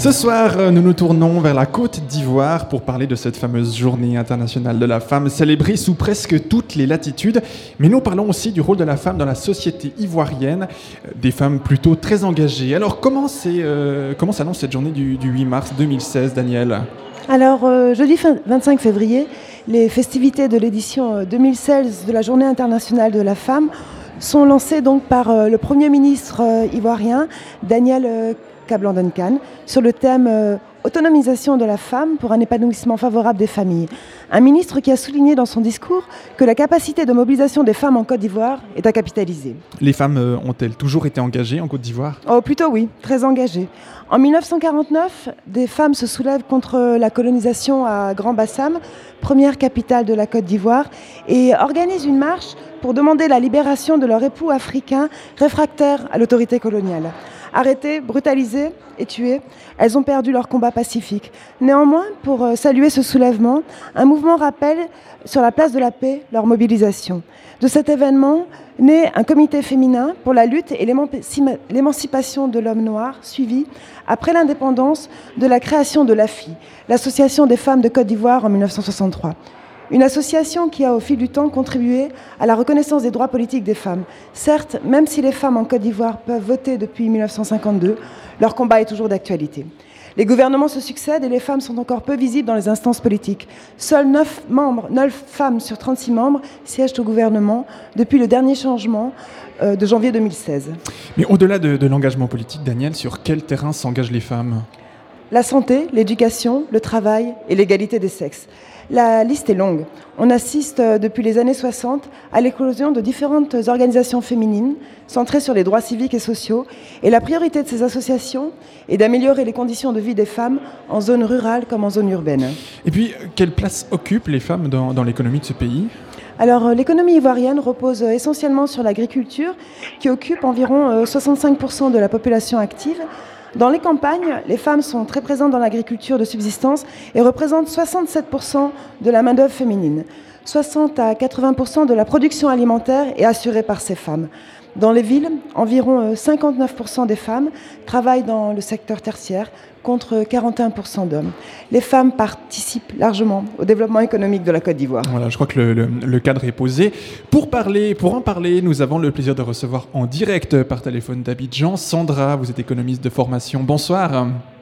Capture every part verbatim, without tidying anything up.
Ce soir, nous nous tournons vers la Côte d'Ivoire pour parler de cette fameuse journée internationale de la femme, célébrée sous presque toutes les latitudes. Mais nous parlons aussi du rôle de la femme dans la société ivoirienne, des femmes plutôt très engagées. Alors, comment, c'est, euh, comment s'annonce cette journée du, du huit mars deux mille seize, Daniel ? Alors, euh, jeudi vingt-cinq février, les festivités de l'édition deux mille seize de la Journée internationale de la femme sont lancées donc par euh, le Premier ministre euh, ivoirien, Daniel euh, Kablan-Duncan, sur le thème euh, « Autonomisation de la femme pour un épanouissement favorable des familles ». Un ministre qui a souligné dans son discours que la capacité de mobilisation des femmes en Côte d'Ivoire est à capitaliser. Les femmes euh, ont-elles toujours été engagées en Côte d'Ivoire ? Oh, plutôt oui, très engagées. En dix-neuf cent quarante-neuf, des femmes se soulèvent contre la colonisation à Grand-Bassam, première capitale de la Côte d'Ivoire, et organisent une marche pour demander la libération de leur époux africain réfractaire à l'autorité coloniale. Arrêtées, brutalisées et tuées, elles ont perdu leur combat pacifique. Néanmoins, pour saluer ce soulèvement, un mouvement rappelle sur la place de la paix leur mobilisation. De cet événement naît un comité féminin pour la lutte et l'émancipation de l'homme noir, suivi, après l'indépendance, de la création de l'A F I, l'Association des femmes de Côte d'Ivoire en dix-neuf cent soixante-trois. Une association qui a, au fil du temps, contribué à la reconnaissance des droits politiques des femmes. Certes, même si les femmes en Côte d'Ivoire peuvent voter depuis dix-neuf cent cinquante-deux, leur combat est toujours d'actualité. Les gouvernements se succèdent et les femmes sont encore peu visibles dans les instances politiques. Seules neuf membres, neuf femmes sur trente-six membres siègent au gouvernement depuis le dernier changement euh, de janvier deux mille seize. Mais au-delà de, de l'engagement politique, Daniel, sur quel terrain s'engagent les femmes ? La santé, l'éducation, le travail et l'égalité des sexes. La liste est longue. On assiste depuis les années soixante à l'éclosion de différentes organisations féminines centrées sur les droits civiques et sociaux. Et la priorité de ces associations est d'améliorer les conditions de vie des femmes en zone rurale comme en zone urbaine. Et puis, quelle place occupent les femmes dans, dans l'économie de ce pays ? Alors, l'économie ivoirienne repose essentiellement sur l'agriculture, qui occupe environ soixante-cinq pour cent de la population active. Dans les campagnes, les femmes sont très présentes dans l'agriculture de subsistance et représentent soixante-sept pour cent de la main-d'œuvre féminine. soixante à quatre-vingts pour cent de la production alimentaire est assurée par ces femmes. Dans les villes, environ cinquante-neuf pour cent des femmes travaillent dans le secteur tertiaire, contre quarante et un pour cent d'hommes. Les femmes participent largement au développement économique de la Côte d'Ivoire. Voilà, je crois que le, le, le cadre est posé. Pour parler, pour en parler, nous avons le plaisir de recevoir en direct par téléphone d'Abidjan Sandra. Vous êtes économiste de formation. Bonsoir.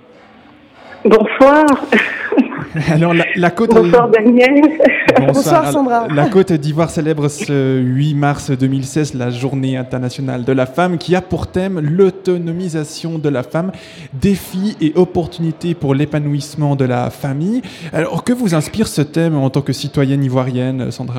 Bonsoir. Alors, la, la Côte Bonsoir Daniel. Bonsoir, Bonsoir Sandra. La Côte d'Ivoire célèbre ce huit mars deux mille seize la Journée internationale de la femme qui a pour thème l'autonomisation de la femme, défis et opportunités pour l'épanouissement de la famille. Alors, que vous inspire ce thème en tant que citoyenne ivoirienne, Sandra ?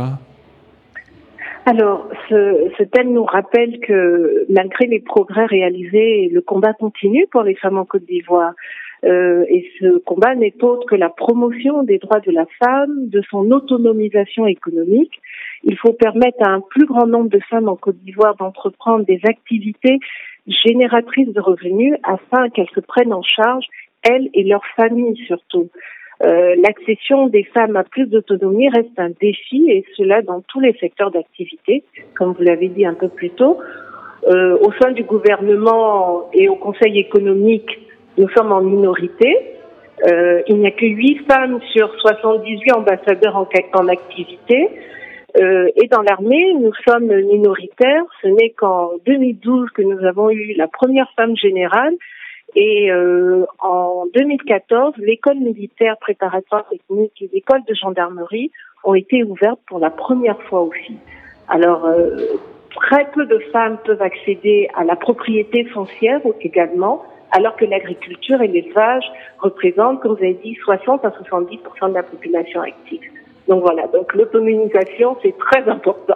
Alors, ce, ce thème nous rappelle que malgré les progrès réalisés, le combat continue pour les femmes en Côte d'Ivoire. Euh, et ce combat n'est autre que la promotion des droits de la femme, de son autonomisation économique. Il faut permettre à un plus grand nombre de femmes en Côte d'Ivoire d'entreprendre des activités génératrices de revenus afin qu'elles se prennent en charge, elles et leurs familles surtout. Euh, l'accession des femmes à plus d'autonomie reste un défi, et cela dans tous les secteurs d'activité, comme vous l'avez dit un peu plus tôt. Euh, au sein du gouvernement et au Conseil économique, nous sommes en minorité. Euh, il n'y a que huit femmes sur soixante-dix-huit ambassadeurs en, en activité. Euh, et dans l'armée, nous sommes minoritaires. Ce n'est qu'en deux mille douze que nous avons eu la première femme générale. Et euh, en deux mille quatorze, l'école militaire préparatoire technique et l'école de gendarmerie ont été ouvertes pour la première fois aussi. Alors, euh, très peu de femmes peuvent accéder à la propriété foncière également, alors que l'agriculture et l'élevage représentent, comme vous avez dit, soixante à soixante-dix pour cent de la population active. Donc voilà, donc l'autonomisation, c'est très important.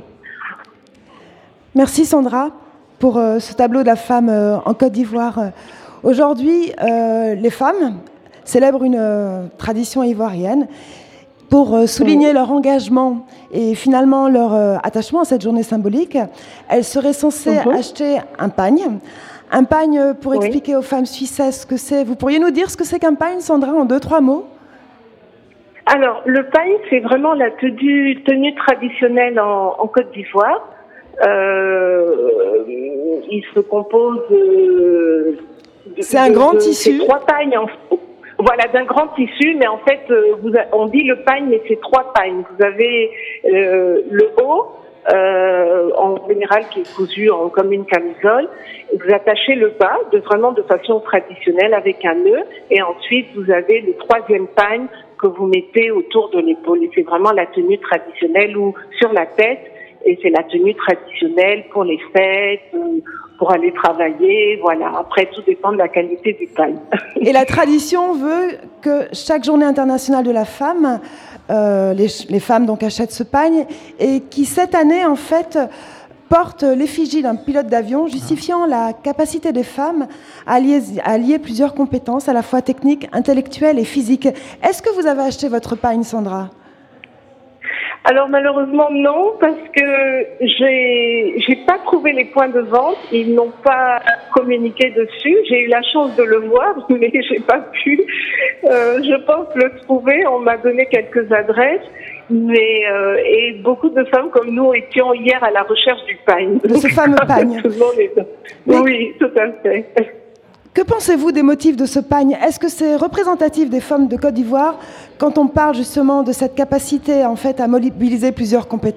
Merci Sandra pour euh, ce tableau de la femme euh, en Côte d'Ivoire. Aujourd'hui, euh, les femmes célèbrent une euh, tradition ivoirienne pour euh, souligner leur engagement et finalement leur euh, attachement à cette journée symbolique. Elles seraient censées mm-hmm. acheter un pagne. Un pagne, pour oui. expliquer aux femmes suissesses ce que c'est. Vous pourriez nous dire ce que c'est qu'un pagne, Sandra, en deux, trois mots ? Alors, le pagne, c'est vraiment la tenue, tenue traditionnelle en, en Côte d'Ivoire. Euh, il se compose euh, C'est un grand de, tissu. C'est trois pagnes en Voilà, d'un grand tissu, mais en fait, euh, vous a, on dit le pagne, mais c'est trois pagnes. Vous avez euh, le haut, euh, en général, qui est cousu en, comme une camisole. Vous attachez le bas, de vraiment de façon traditionnelle, avec un nœud. Et ensuite, vous avez le troisième pagne que vous mettez autour de l'épaule. Et c'est vraiment la tenue traditionnelle ou sur la tête. Et c'est la tenue traditionnelle pour les fêtes, pour aller travailler, voilà. Après, tout dépend de la qualité du pagne. Et la tradition veut que chaque journée internationale de la femme, euh, les, les femmes donc achètent ce pagne, et qui cette année, en fait, porte l'effigie d'un pilote d'avion, justifiant la capacité des femmes à lier, à lier plusieurs compétences, à la fois techniques, intellectuelles et physiques. Est-ce que vous avez acheté votre pagne, Sandra ? Alors malheureusement non, parce que j'ai j'ai pas trouvé les points de vente, ils n'ont pas communiqué dessus. J'ai eu la chance de le voir, mais j'ai pas pu, euh, je pense, le trouver. On m'a donné quelques adresses, mais euh, et beaucoup de femmes comme nous étions hier à la recherche du pagne. De ce fameux pagne. Tout le monde est... Oui, tout à fait. Que pensez-vous des motifs de ce pagne ? Est-ce que c'est représentatif des femmes de Côte d'Ivoire quand on parle justement de cette capacité en fait à mobiliser plusieurs compétences ?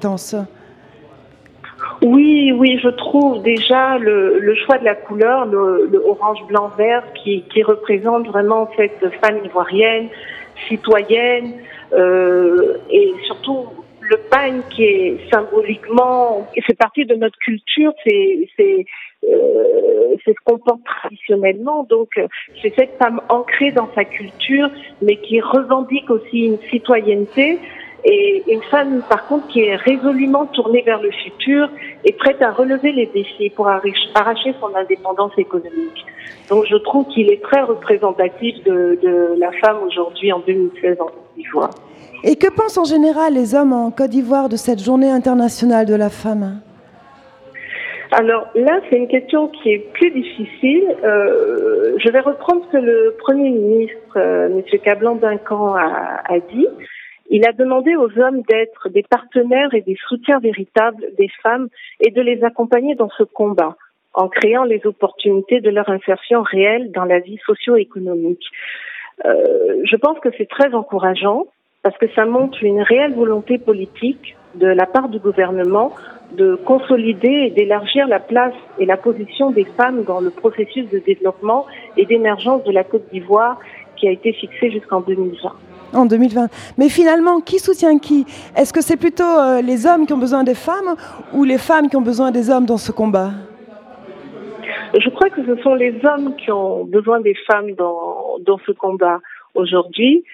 Oui, oui, je trouve déjà le, le choix de la couleur, le, le orange, blanc, vert, qui, qui représente vraiment cette femme ivoirienne, citoyenne, euh, et surtout le pagne qui est symboliquement, c'est partie de notre culture, c'est c'est euh, c'est ce qu'on porte traditionnellement, donc c'est cette femme ancrée dans sa culture, mais qui revendique aussi une citoyenneté, et une femme par contre qui est résolument tournée vers le futur et prête à relever les défis pour arracher son indépendance économique. Donc je trouve qu'il est très représentatif de, de la femme aujourd'hui en deux mille seize en Côte d'Ivoire. Et que pensent en général les hommes en Côte d'Ivoire de cette journée internationale de la femme ? Alors là, c'est une question qui est plus difficile. Euh, je vais reprendre ce que le Premier ministre, euh, M. Kablan-Duncan, a, a dit. Il a demandé aux hommes d'être des partenaires et des soutiens véritables des femmes et de les accompagner dans ce combat, en créant les opportunités de leur insertion réelle dans la vie socio-économique. Euh, je pense que c'est très encourageant, parce que ça montre une réelle volonté politique de la part du gouvernement de consolider et d'élargir la place et la position des femmes dans le processus de développement et d'émergence de la Côte d'Ivoire qui a été fixé jusqu'en deux mille vingt. En deux mille vingt. Mais finalement, qui soutient qui ? Est-ce que c'est plutôt euh, les hommes qui ont besoin des femmes ou les femmes qui ont besoin des hommes dans ce combat ? Je crois que ce sont les hommes qui ont besoin des femmes dans, dans ce combat aujourd'hui.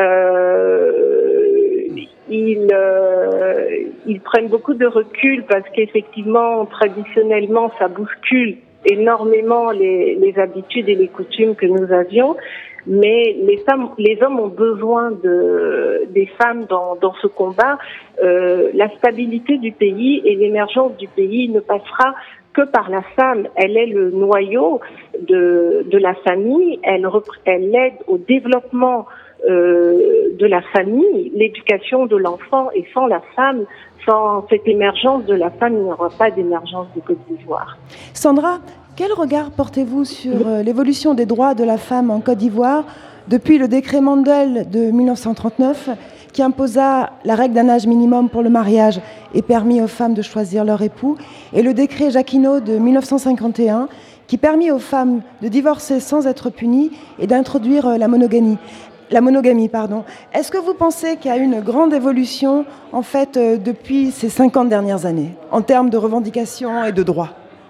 Euh, ils, euh, ils prennent beaucoup de recul parce qu'effectivement, traditionnellement, ça bouscule énormément les, les habitudes et les coutumes que nous avions. Mais les femmes, les hommes ont besoin de des femmes dans dans ce combat. Euh, la stabilité du pays et l'émergence du pays ne passera que par la femme. Elle est le noyau de de la famille. Elle elle aide au développement euh, de la famille, l'éducation de l'enfant. Et sans la femme, sans cette émergence de la femme, il n'y aura pas d'émergence de Côte d'Ivoire. Sandra, quel regard portez-vous sur euh, l'évolution des droits de la femme en Côte d'Ivoire depuis le décret Mandel de mille neuf cent trente-neuf qui imposa la règle d'un âge minimum pour le mariage et permit aux femmes de choisir leur époux, et le décret Jacquinot de mille neuf cent cinquante et un qui permit aux femmes de divorcer sans être punies et d'introduire euh, la monogamie. La monogamie, pardon. Est-ce que vous pensez qu'il y a eu une grande évolution en fait euh, depuis ces cinquante dernières années en termes de revendications et de droits ?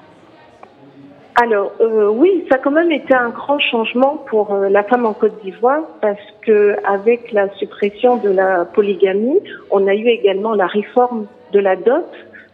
Alors euh, oui, ça a quand même été un grand changement pour euh, la femme en Côte d'Ivoire parce que avec la suppression de la polygamie, on a eu également la réforme de la dot.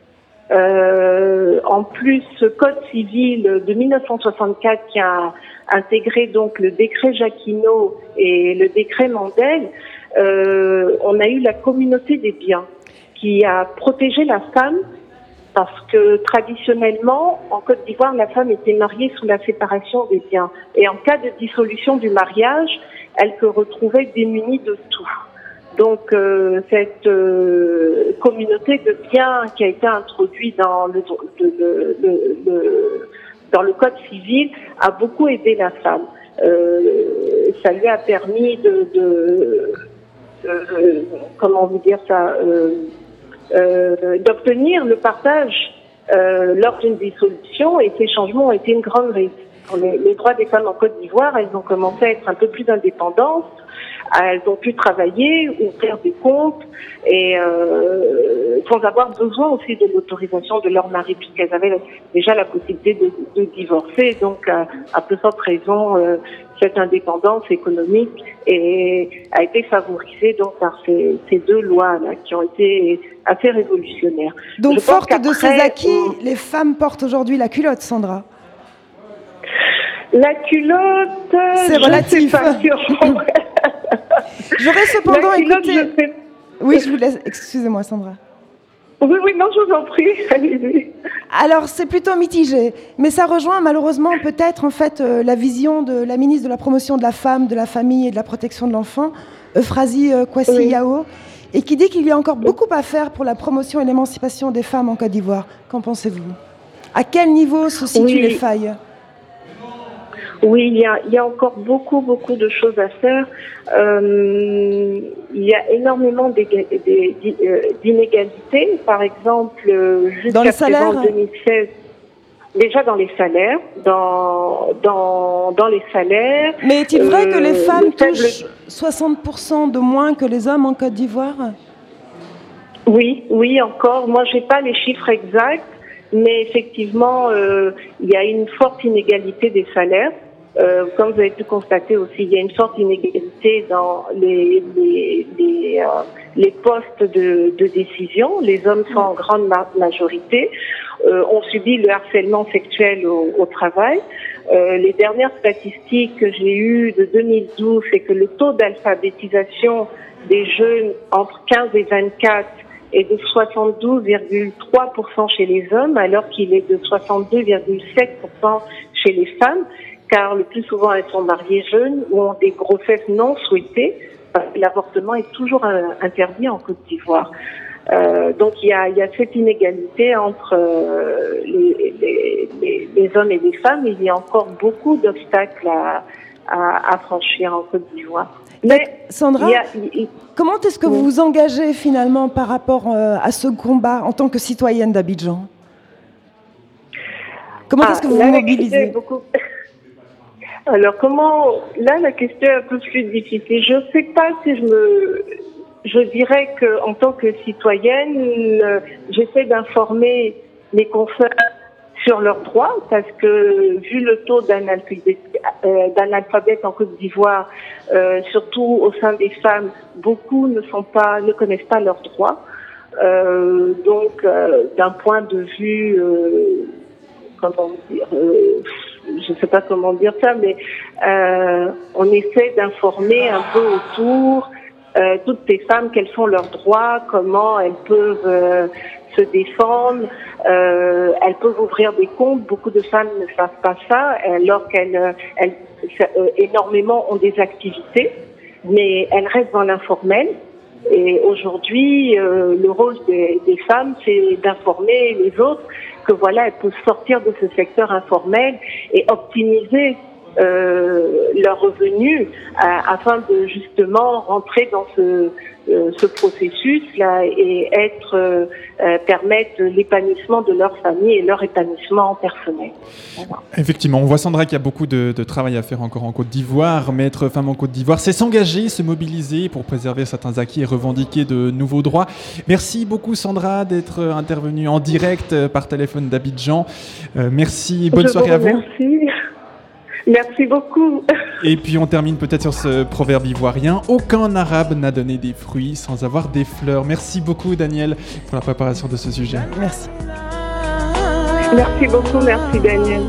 Euh, en plus, ce code civil de mille neuf cent soixante-quatre qui a intégré donc le décret Jacquinot et le décret Mandel, euh, on a eu la communauté des biens qui a protégé la femme. Parce que traditionnellement, en Côte d'Ivoire, la femme était mariée sous la séparation des biens. Et en cas de dissolution du mariage, elle se retrouvait démunie de tout. Donc euh, cette euh, communauté de biens qui a été introduite dans le, le, le, le, dans le code civil a beaucoup aidé la femme. Euh, ça lui a permis de, de, de comment vous dire ça, euh, euh, d'obtenir le partage euh, lors d'une dissolution, et ces changements ont été une grande réussite. Pour les, les droits des femmes en Côte d'Ivoire, elles ont commencé à être un peu plus indépendantes. Elles ont pu travailler, ouvrir des comptes, et euh, sans avoir besoin aussi de l'autorisation de leur mari, puisqu'elles avaient déjà la possibilité de, de divorcer. Donc, à, à peu forte raison, euh, cette indépendance économique est, a été favorisée donc par ces, ces deux lois-là qui ont été assez révolutionnaires. Donc, forte de ces acquis, on... les femmes portent aujourd'hui la culotte, Sandra. La culotte, c'est relatif. J'aurais cependant écouté. Je sais... Oui, je vous laisse. Excusez-moi, Sandra. Oui, oui, non, je vous en prie. Allez-y. Alors, c'est plutôt mitigé, mais ça rejoint malheureusement peut-être en fait euh, la vision de la ministre de la promotion de la femme, de la famille et de la protection de l'enfant, Euphrasie euh, Kwasi oui. Yao, et qui dit qu'il y a encore beaucoup à faire pour la promotion et l'émancipation des femmes en Côte d'Ivoire. Qu'en pensez-vous? À quel niveau se situent oui. les failles? Oui, il y a, il y a encore beaucoup, beaucoup de choses à faire. Euh, il y a énormément d'inégalités. Par exemple, jusqu'à présent, en deux mille seize, déjà dans les salaires, dans, dans, dans les salaires. Mais est-il vrai euh, que les femmes touchent soixante pour cent de moins que les hommes en Côte d'Ivoire? Oui, oui, encore. Moi, j'ai pas les chiffres exacts, mais effectivement, euh, il y a une forte inégalité des salaires. Euh, comme vous avez pu constater aussi, il y a une forte inégalité dans les les les, euh, les postes de, de décision. Les hommes sont en grande ma- majorité. Euh, ont subi le harcèlement sexuel au, au travail. Euh, les dernières statistiques que j'ai eues de deux mille douze, c'est que le taux d'alphabétisation des jeunes entre quinze et vingt-quatre est de soixante-douze virgule trois pour cent chez les hommes, alors qu'il est de soixante-deux virgule sept pour cent chez les femmes. Car le plus souvent elles sont mariées jeunes ou ont des grossesses non souhaitées, parce que l'avortement est toujours un, interdit en Côte d'Ivoire. Euh, donc il y a, il y a cette inégalité entre euh, les, les, les, les hommes et les femmes. Il y a encore beaucoup d'obstacles à, à, à franchir en Côte d'Ivoire. Mais Sandra, il y a, il, comment est-ce que oui. vous vous engagez finalement par rapport euh, à ce combat en tant que citoyenne d'Abidjan? Comment ah, est-ce que vous vous mobilisez? Beaucoup... Alors comment, là la question est un peu plus difficile. Je ne sais pas si je me, je dirais que en tant que citoyenne, euh, j'essaie d'informer mes confrères sur leurs droits, parce que vu le taux d'analphabète, euh, d'analphabète en Côte d'Ivoire, euh, surtout au sein des femmes, beaucoup ne sont pas, ne connaissent pas leurs droits. Euh, donc euh, d'un point de vue, euh, comment dire. Euh, je ne sais pas comment dire ça, mais euh, on essaie d'informer un peu autour euh, toutes ces femmes, quels sont leurs droits, comment elles peuvent euh, se défendre, euh, elles peuvent ouvrir des comptes. Beaucoup de femmes ne savent pas ça, alors qu'elles elles, euh, énormément ont des activités, mais elles restent dans l'informel. Et aujourd'hui, euh, le rôle des, des femmes, c'est d'informer les autres que voilà, elles peuvent sortir de ce secteur informel et optimiser euh, leurs revenus euh, afin de justement rentrer dans ce, euh, ce processus-là et être euh, euh, permettre l'épanouissement de leur famille et leur épanouissement personnel. Voilà. Effectivement, on voit Sandra qu'il y a beaucoup de, de travail à faire encore en Côte d'Ivoire, mais être femme en Côte d'Ivoire, c'est s'engager, se mobiliser pour préserver certains acquis et revendiquer de nouveaux droits. Merci beaucoup Sandra d'être intervenue en direct par téléphone d'Abidjan. Euh, merci, bonne Je soirée à vous. Merci. Merci beaucoup. Et puis on termine peut-être sur ce proverbe ivoirien. Aucun arabe n'a donné des fruits sans avoir des fleurs. Merci beaucoup Daniel pour la préparation de ce sujet. Merci. Merci beaucoup, merci Daniel.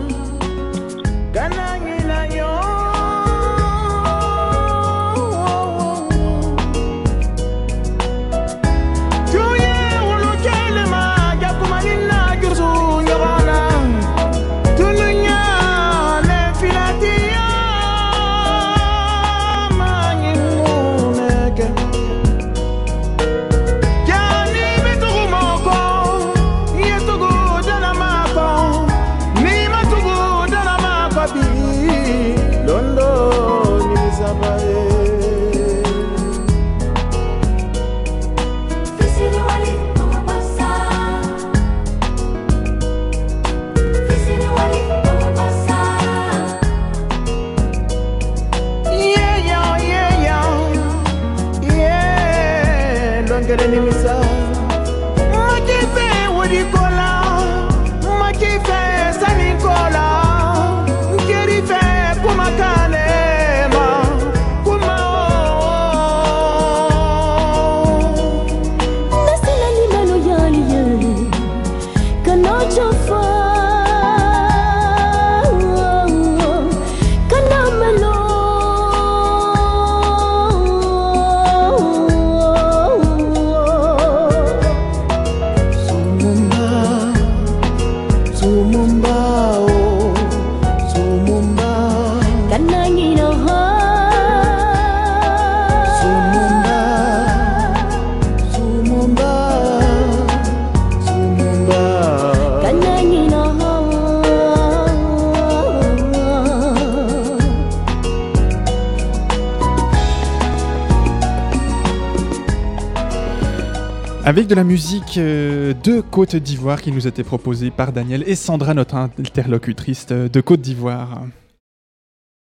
Ni matugu Avec de la musique euh, de Côte d'Ivoire qui nous était proposée par Daniel et Sandra, notre interlocutrice de Côte d'Ivoire.